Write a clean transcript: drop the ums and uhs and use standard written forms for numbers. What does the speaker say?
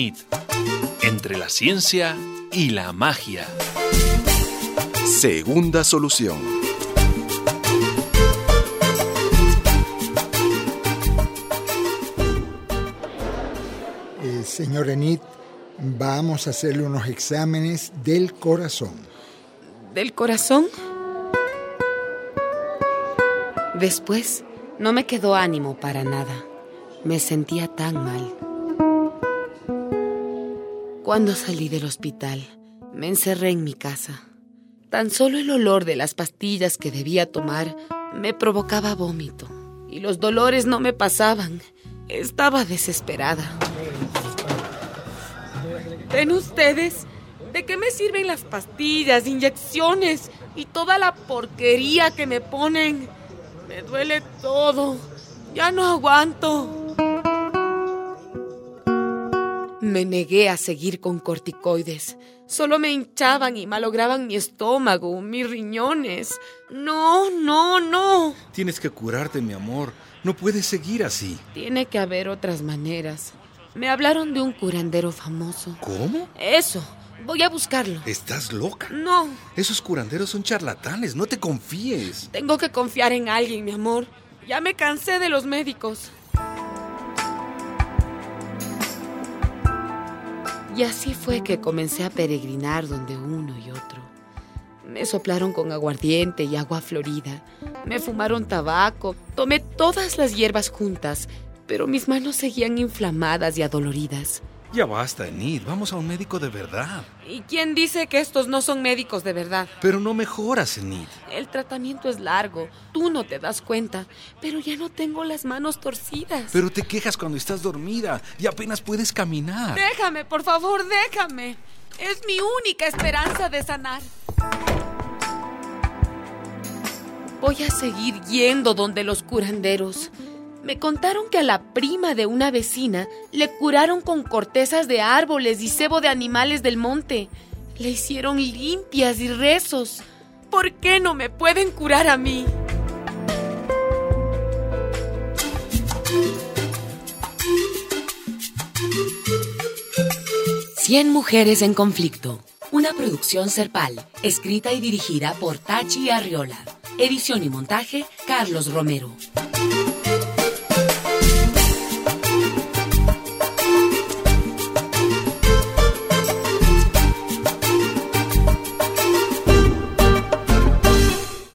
Enid, entre la ciencia y la magia. Segunda solución. Señor Enid, vamos a hacerle unos exámenes del corazón. ¿Del corazón? Después, no me quedó ánimo para nada. Me sentía tan mal. Cuando salí del hospital, me encerré en mi casa. Tan solo el olor de las pastillas que debía tomar me provocaba vómito. Y los dolores no me pasaban. Estaba desesperada. ¿Ven ustedes? ¿De qué me sirven las pastillas, inyecciones y toda la porquería que me ponen? Me duele todo. Ya no aguanto. Me negué a seguir con corticoides. Solo me hinchaban y malograban mi estómago, mis riñones. No. Tienes que curarte, mi amor. No puedes seguir así. Tiene que haber otras maneras. Me hablaron de un curandero famoso. ¿Cómo? Eso. Voy a buscarlo. ¿Estás loca? No. Esos curanderos son charlatanes. No te confíes. Tengo que confiar en alguien, mi amor. Ya me cansé de los médicos. Y así fue que comencé a peregrinar donde uno y otro. Me soplaron con aguardiente y agua florida. Me fumaron tabaco. Tomé todas las hierbas juntas, pero mis manos seguían inflamadas y adoloridas. Ya basta, Enid. Vamos a un médico de verdad. ¿Y quién dice que estos no son médicos de verdad? Pero no mejoras, Enid. El tratamiento es largo. Tú no te das cuenta, pero ya no tengo las manos torcidas. Pero te quejas cuando estás dormida y apenas puedes caminar. Déjame, por favor, déjame. Es mi única esperanza de sanar. Voy a seguir yendo donde los curanderos. Me contaron que a la prima de una vecina le curaron con cortezas de árboles y sebo de animales del monte. Le hicieron limpias y rezos. ¿Por qué no me pueden curar a mí? Cien mujeres en conflicto. Una producción Serpal, escrita y dirigida por Tachi Arriola. Edición y montaje, Carlos Romero.